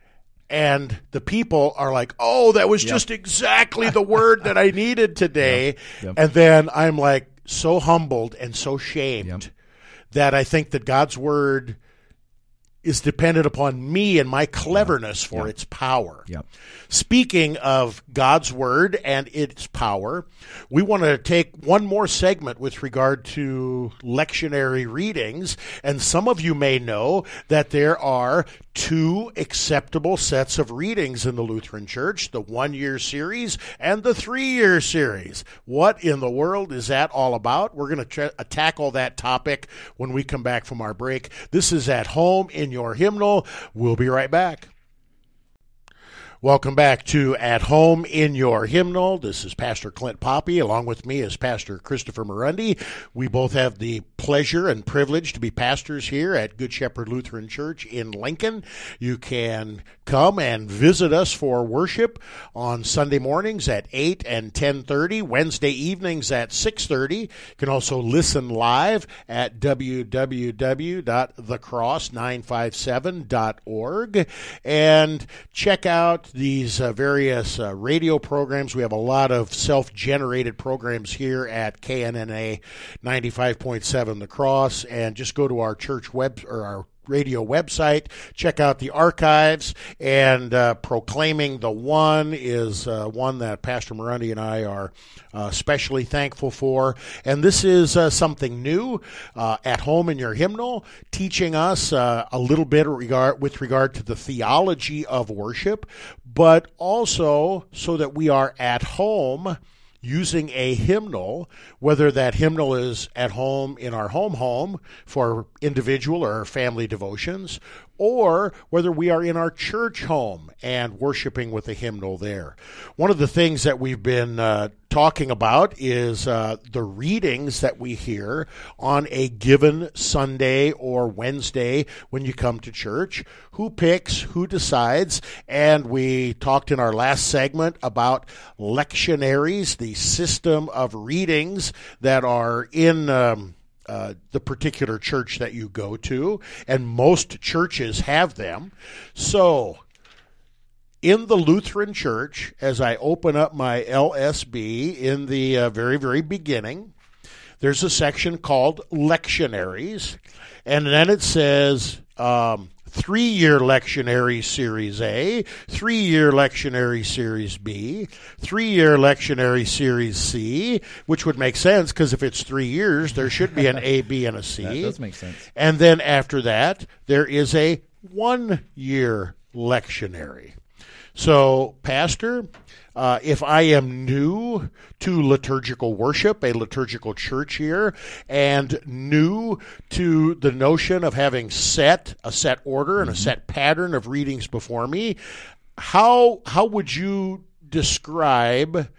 And the people are like, oh, that was yep. just exactly the word that I needed today. Yep. Yep. And then I'm like so humbled and so shamed yep. that I think that God's word is dependent upon me and my cleverness yep. for yep. its power. Yep. Speaking of God's word and its power, we want to take one more segment with regard to lectionary readings. And some of you may know that there are two acceptable sets of readings in the Lutheran Church, the one-year series and the three-year series. What in the world is that all about? We're going to tra- tackle that topic when we come back from our break. This is At Home in Your Hymnal. We'll be right back. Welcome back to At Home in Your Hymnal. This is Pastor Clint Poppy. Along with me is Pastor Christopher Marundi. We both have the pleasure and privilege to be pastors here at Good Shepherd Lutheran Church in Lincoln. You can come and visit us for worship on Sunday mornings at eight and ten thirty, Wednesday evenings at six thirty. You can also listen live at w w w dot the cross nine five seven dot org and check out these uh, various uh, radio programs. We have a lot of self-generated programs here at K N N A ninety-five point seven The Cross, and just go to our church web or our radio website, check out the archives, and uh, Proclaiming the One is uh, one that Pastor Marundi and I are uh, especially thankful for. And this is uh, something new, uh, At Home in Your Hymnal, teaching us uh, a little bit regard, with regard to the theology of worship, but also so that we are at home using a hymnal, whether that hymnal is at home in our home home for individual or family devotions, or whether we are in our church home and worshiping with a hymnal there. One of the things that we've been uh, talking about is uh, the readings that we hear on a given Sunday or Wednesday when you come to church. Who picks, who decides, and we talked in our last segment about lectionaries, the system of readings that are in um, uh, the particular church that you go to, and most churches have them. So in the Lutheran Church, as I open up my L S B in the uh, very, very beginning, there's a section called Lectionaries, and then it says um, three-year lectionary Series A, three-year lectionary Series B, three-year lectionary Series C, which would make sense because if it's three years, there should be an A, B, and a C. That does make sense. And then after that, there is a one-year lectionary. So, Pastor, uh, if I am new to liturgical worship, a liturgical church here, and new to the notion of having set a set order and a set pattern of readings before me, how how would you describe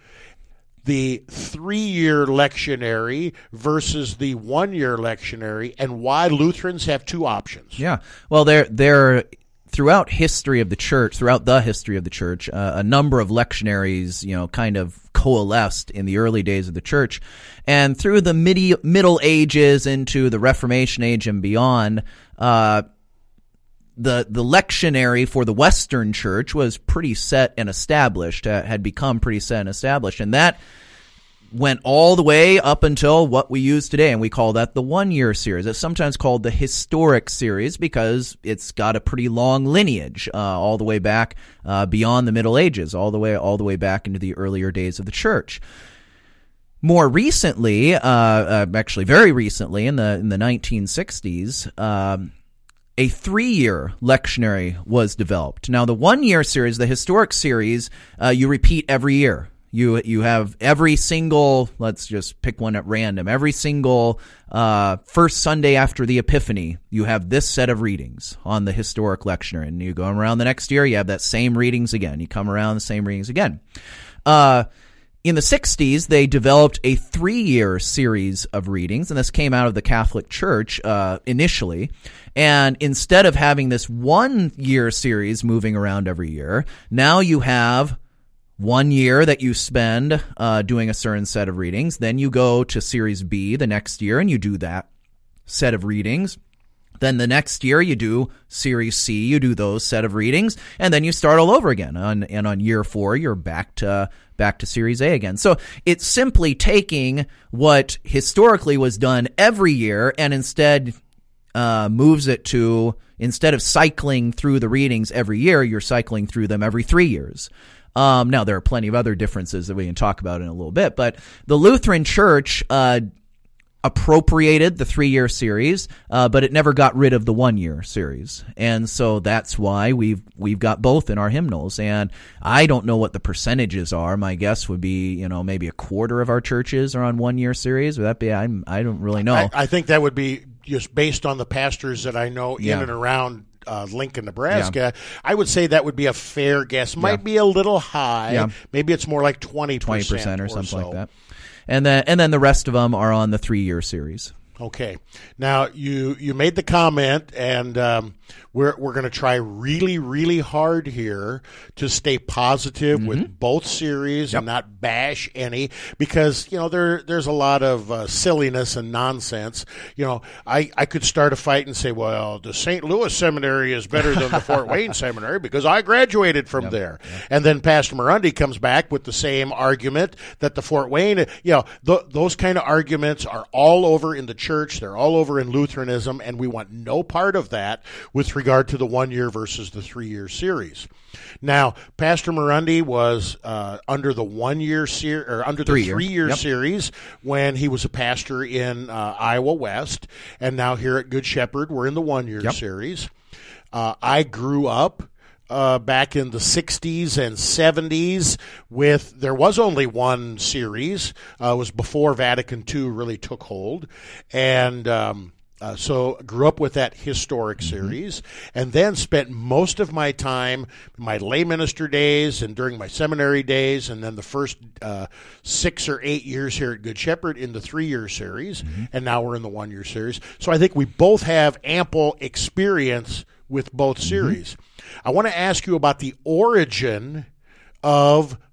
the three-year lectionary versus the one-year lectionary, and why Lutherans have two options? Yeah, well, they're they're. Throughout history of the church, throughout the history of the church, uh, a number of lectionaries, you know, kind of coalesced in the early days of the church. And through the midi- Middle Ages into the Reformation age and beyond, uh, the the lectionary for the Western church was pretty set and established, uh, had become pretty set and established. And that went all the way up until what we use today, and we call that the one-year series. It's sometimes called the historic series because it's got a pretty long lineage, uh, all the way back uh, beyond the Middle Ages, all the way all the way back into the earlier days of the church. More recently, uh, uh, actually very recently, in the in the nineteen sixties, um, a three-year lectionary was developed. Now, the one-year series, the historic series, uh, you repeat every year. You you have every single, let's just pick one at random, every single uh, first Sunday after the Epiphany, you have this set of readings on the historic lectionary. And you go around the next year, you have that same readings again. You come around the same readings again. Uh, in the sixties, they developed a three-year series of readings, and this came out of the Catholic Church uh, initially. And instead of having this one-year series moving around every year, now you have one year that you spend uh, doing a certain set of readings. Then you go to Series B the next year and you do that set of readings. Then the next year you do Series C, you do those set of readings, and then you start all over again. On, and on year four, you're back to back to Series A again. So it's simply taking what historically was done every year and instead uh, moves it to, instead of cycling through the readings every year, you're cycling through them every three years. Um, now, there are plenty of other differences that we can talk about in a little bit, but the Lutheran Church uh, appropriated the three-year series, uh, but it never got rid of the one-year series, and so that's why we've we've got both in our hymnals. And I don't know what the percentages are. My guess would be, you know, maybe a quarter of our churches are on one-year series. Would that be? I'm, I don't really know. I, I think that would be just based on the pastors that I know Yeah. in and around Uh, Lincoln, Nebraska. Yeah. I would say that would be a fair guess. Might Yeah. be a little high. Yeah. Maybe it's more like twenty percent, twenty percent or, or something so. like that. And then and then the rest of them are on the three-year series. Okay. Now you you made the comment, and um, we're we're going to try really really hard here to stay positive mm-hmm. with both series Yep. and not bash any, because you know there there's a lot of uh, silliness and nonsense. You know, I I could start a fight and say, well, the Saint Louis Seminary is better than the Fort Wayne Seminary because I graduated from Yep. there, Yep. and then Pastor Murundi comes back with the same argument that the Fort Wayne, you know, th- those kind of arguments are all over in the church. They're all over in Lutheranism, and we want no part of that with regard to the one-year versus the three-year series. Now, Pastor Murundi was uh, under the one-year ser- or under the Three-year. three-year Yep. series when he was a pastor in uh, Iowa West, and now here at Good Shepherd, we're in the one-year Yep. series. Uh, I grew up Uh, back in the sixties and seventies with, there was only one series. Uh, it was before Vatican Two really took hold. And um, uh, so grew up with that historic Mm-hmm. series, and then spent most of my time, my lay minister days and during my seminary days, and then the first uh, six or eight years here at Good Shepherd in the three-year series, Mm-hmm. and now we're in the one-year series. So I think we both have ample experience with both series. I want to ask you about the origin of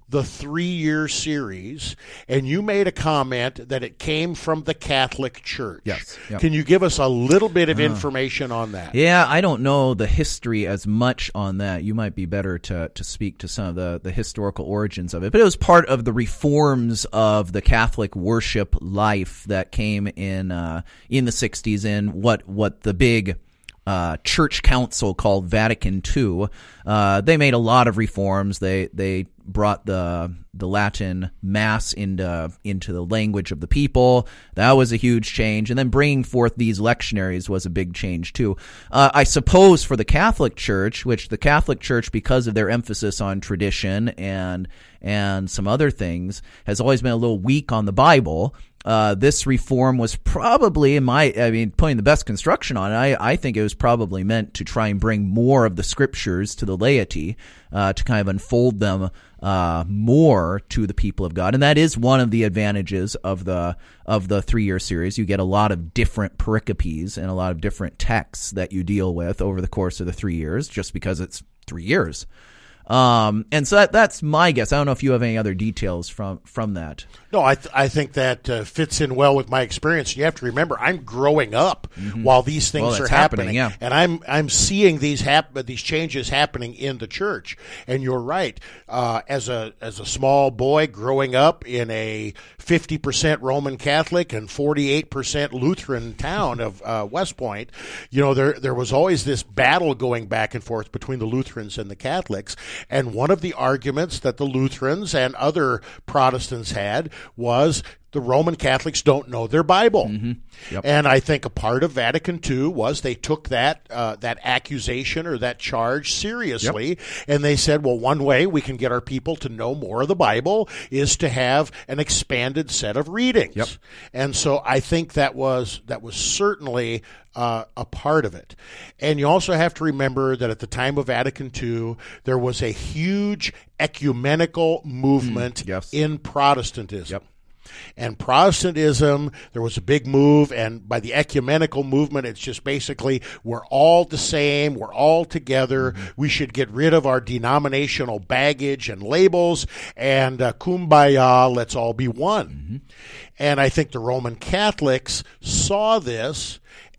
the three-year series, and you made a comment that it came from the Catholic Church. Yes. Yep. Can you give us a little bit of information on that? Yeah, I don't know the history as much on that. You might be better to to speak to some of the, the historical origins of it. But it was part of the reforms of the Catholic worship life that came in uh, in the sixties in what what the big Uh, church council called Vatican Two. Uh, they made a lot of reforms. They they brought the the Latin Mass into into the language of the people. That was a huge change. And then bringing forth these lectionaries was a big change too. Uh, I suppose for the Catholic Church, which the Catholic Church, because of their emphasis on tradition and and some other things, has always been a little weak on the Bible. Uh, this reform was probably, in my, I mean, putting the best construction on it, I, I think it was probably meant to try and bring more of the scriptures to the laity, uh, to kind of unfold them, uh, more to the people of God. And that is one of the advantages of the, of the three-year series. You get a lot of different pericopes and a lot of different texts that you deal with over the course of the three years, just because it's three years. Um, and so that, that's my guess. I don't know if you have any other details from, from that. No, I th- I think that uh, fits in well with my experience. You have to remember, I'm growing up mm-hmm. while these things well, are happening, happening, yeah. and I'm I'm seeing these hap- these changes happening in the church. And you're right. Uh, as a as a small boy growing up in a fifty percent Roman Catholic and forty-eight percent Lutheran town of uh, West Point, you know, there there was always this battle going back and forth between the Lutherans and the Catholics. And one of the arguments that the Lutherans and other Protestants had was the Roman Catholics don't know their Bible. Mm-hmm. Yep. And I think a part of Vatican Two was they took that uh, that accusation or that charge seriously, yep. and they said, well, one way we can get our people to know more of the Bible is to have an expanded set of readings. Yep. And so I think that was that was certainly uh, a part of it. And you also have to remember that at the time of Vatican Two, there was a huge ecumenical movement mm, yes. in Protestantism. Yep. And Protestantism, there was a big move, and by the ecumenical movement, it's just basically we're all the same, we're all together, mm-hmm. we should get rid of our denominational baggage and labels, and uh, kumbaya, let's all be one. Mm-hmm. And I think the Roman Catholics saw this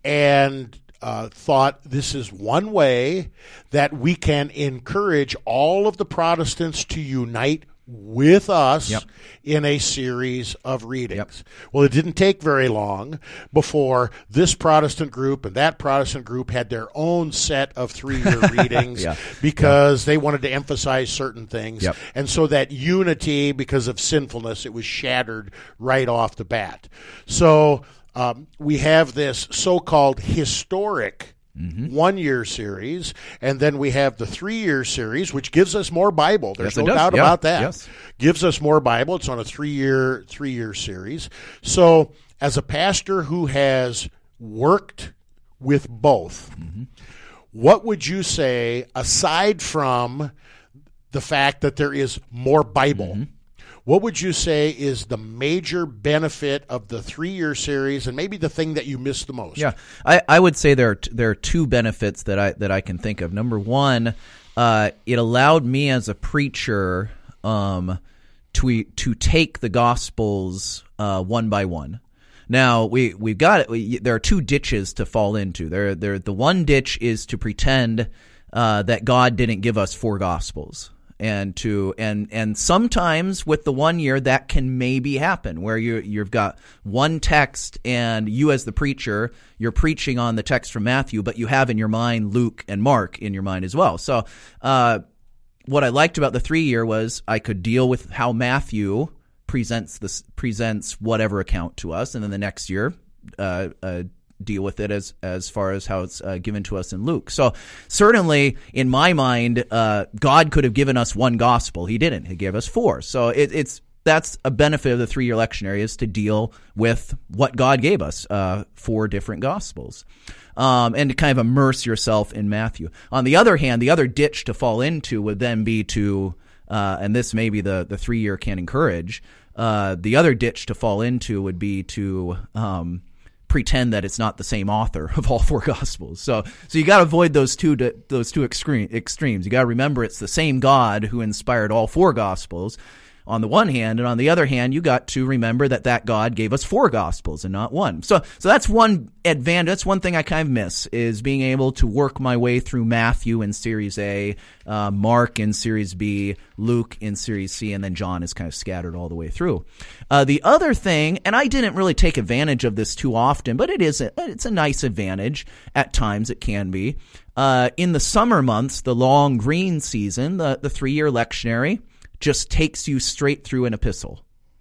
and uh, thought this is one way that we can encourage all of the Protestants to unite with us yep. in a series of readings. Yep. Well, it didn't take very long before this Protestant group and that Protestant group had their own set of three-year readings yeah. because yeah. they wanted to emphasize certain things. Yep. And so that unity, because of sinfulness, it was shattered right off the bat. So um, we have this so-called historic Mm-hmm. one-year series, and then we have the three-year series, which gives us more Bible. There's yes, no doubt yeah. about that. Yes. Gives us more Bible. It's on a three-year three-year series. So as a pastor who has worked with both, mm-hmm. what would you say, aside from the fact that there is more Bible, mm-hmm. what would you say is the major benefit of the three-year series, and maybe the thing that you miss the most? Yeah, I, I would say there are t- there are two benefits that I that I can think of. Number one, uh, it allowed me as a preacher um, to to take the Gospels uh, one by one. Now we we've got it. We, there are two ditches to fall into. There there the one ditch is to pretend uh, that God didn't give us four Gospels. And to and and sometimes with the one year that can maybe happen where you you've got one text and you as the preacher you're preaching on the text from Matthew, but you have in your mind Luke and Mark in your mind as well. So uh, what I liked about the three year was I could deal with how Matthew presents this presents whatever account to us, and then the next year uh, uh, deal with it as as far as how it's uh, given to us in Luke. So certainly, in my mind, uh, God could have given us one gospel. He didn't. He gave us four. So it, it's that's a benefit of the three-year lectionary is to deal with what God gave us, uh, four different gospels, um, and to kind of immerse yourself in Matthew. On the other hand, the other ditch to fall into would then be to, uh, and this maybe the the three-year can encourage, uh, the other ditch to fall into would be to um, pretend that it's not the same author of all four Gospels. So, so you got to avoid those two those two extreme, extremes. You got to remember it's the same God who inspired all four Gospels on the one hand, and on the other hand, you got to remember that that God gave us four Gospels and not one. So, so that's one advantage. That's one thing I kind of miss, is being able to work my way through Matthew in Series A, uh, Mark in Series B, Luke in Series C, and then John is kind of scattered all the way through. Uh, the other thing, and I didn't really take advantage of this too often, but it is a, it's a nice advantage. At times it can be. Uh, in the summer months, the long green season, the, the three-year lectionary just takes you straight through an epistle.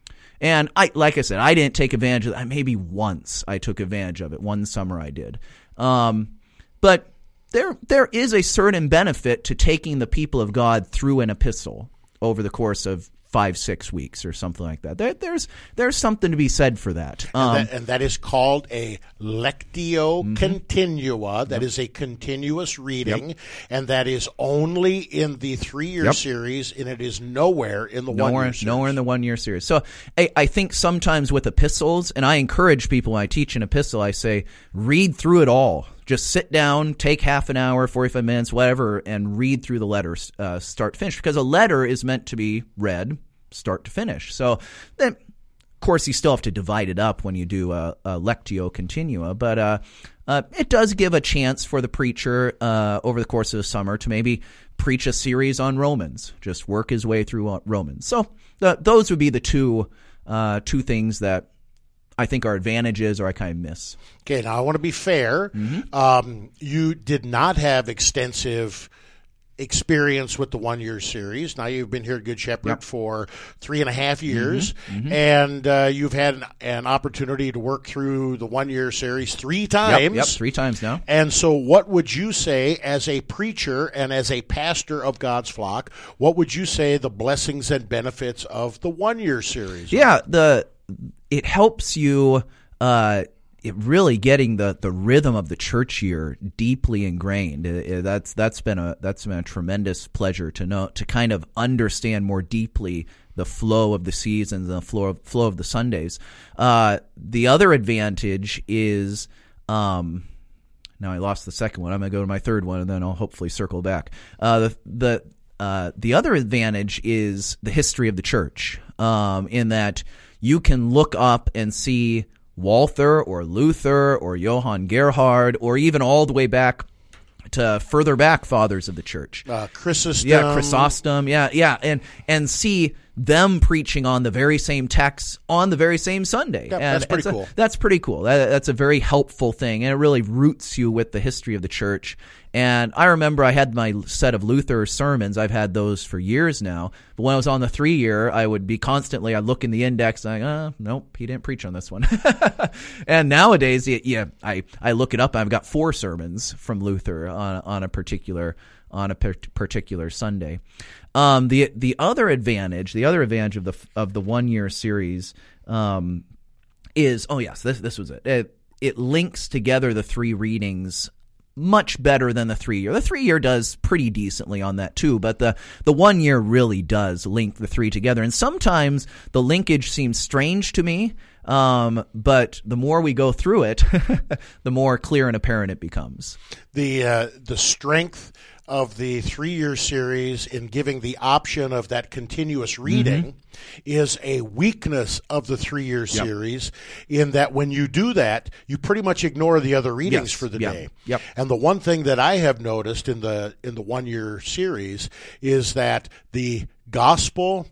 And I, like I said, I didn't take advantage of that. Maybe once I took advantage of it. One summer I did. Um, but there, there is a certain benefit to taking the people of God through an epistle over the course of five, six weeks or something like that. There, there's there's something to be said for that. Um, and, that and that is called a lectio mm-hmm. continua. That yep. is a continuous reading, yep. and that is only in the three-year yep. series, and it is nowhere in the nowhere, one-year series. Nowhere in the one-year series. So I, I think sometimes with epistles, and I encourage people when I teach an epistle, I say, read through it all. Just sit down, take half an hour, forty-five minutes, whatever, and read through the letter uh, start to finish. Because a letter is meant to be read start to finish. So then, of course, you still have to divide it up when you do a, a lectio continua. But uh, uh, it does give a chance for the preacher uh, over the course of the summer to maybe preach a series on Romans, just work his way through Romans. So the, those would be the two uh, two things that I think are advantages or I kind of miss. Okay, now I want to be fair. Mm-hmm. Um, you did not have extensive experience with the one-year series. Now you've been here at Good Shepherd yep. for three and a half years, mm-hmm. Mm-hmm. and uh, you've had an, an opportunity to work through the one-year series three times. Yep, yep, three times now. And so what would you say as a preacher and as a pastor of God's flock, what would you say the blessings and benefits of the one-year series are? Yeah, the it helps you uh, it really getting the, the rhythm of the church year deeply ingrained. It, it, that's that's been a that's been a tremendous pleasure to know, to kind of understand more deeply the flow of the seasons and the flow of, flow of the Sundays. Uh, the other advantage is um, now I lost the second one. I'm going to go to my third one, and then I'll hopefully circle back. Uh, the the uh, the other advantage is the history of the church, um, in that you can look up and see Walther or Luther or Johann Gerhard, or even all the way back to further back fathers of the church. Uh, Chrysostom. Yeah, Chrysostom. Yeah, yeah, and and see them preaching on the very same texts on the very same Sunday. Yeah, and that's pretty a, cool. That's pretty cool. That, that's a very helpful thing, and it really roots you with the history of the church. And I remember I had my set of Luther sermons. I've had those for years now. But when I was on the three-year, I would be constantly, I'd look in the index, like, oh, nope, he didn't preach on this one. And nowadays, yeah, I, I look it up. I've got four sermons from Luther on, on a particular on a particular Sunday. Um, the the other advantage, the other advantage of the of the one-year series um, is, oh yes, this this was it. It it links together the three readings much better than the three-year. The three-year does pretty decently on that too, but the, the one-year really does link the three together. And sometimes the linkage seems strange to me, um, but the more we go through it, the more clear and apparent it becomes. The uh, the strength of the three-year series in giving the option of that continuous reading mm-hmm. is a weakness of the three-year yep. series, in that when you do that, you pretty much ignore the other readings yes. for the yep. day. Yep. And the one thing that I have noticed in the in the one-year series is that the gospel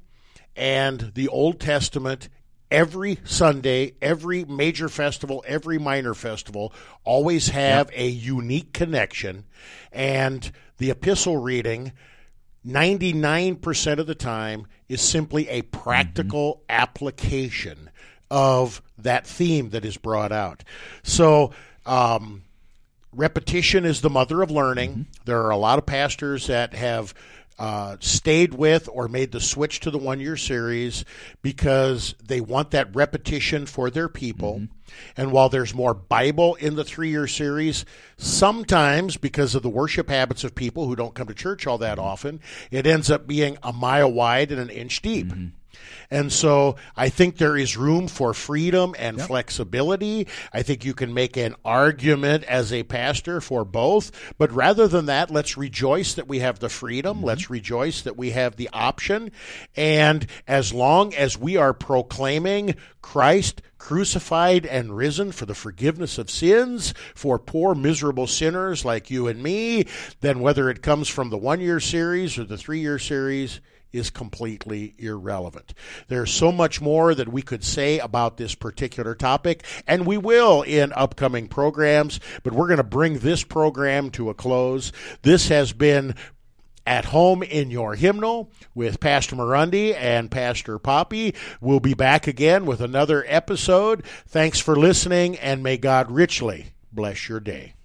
and the Old Testament, every Sunday, every major festival, every minor festival, always have yep. a unique connection. And the epistle reading, ninety-nine percent of the time, is simply a practical mm-hmm. application of that theme that is brought out. So um, repetition is the mother of learning. Mm-hmm. There are a lot of pastors that have Uh, stayed with or made the switch to the one-year series because they want that repetition for their people. Mm-hmm. And while there's more Bible in the three-year series, sometimes because of the worship habits of people who don't come to church all that often, it ends up being a mile wide and an inch deep. Mm-hmm. And so I think there is room for freedom and Yep. flexibility. I think you can make an argument as a pastor for both. But rather than that, let's rejoice that we have the freedom. Mm-hmm. Let's rejoice that we have the option. And as long as we are proclaiming Christ crucified and risen for the forgiveness of sins for poor, miserable sinners like you and me, then whether it comes from the one-year series or the three-year series is completely irrelevant. There's so much more that we could say about this particular topic, and we will in upcoming programs, but we're going to bring this program to a close. This has been At Home in Your Hymnal with Pastor Murundi and Pastor Poppy. We'll be back again with another episode. Thanks for listening, and may God richly bless your day.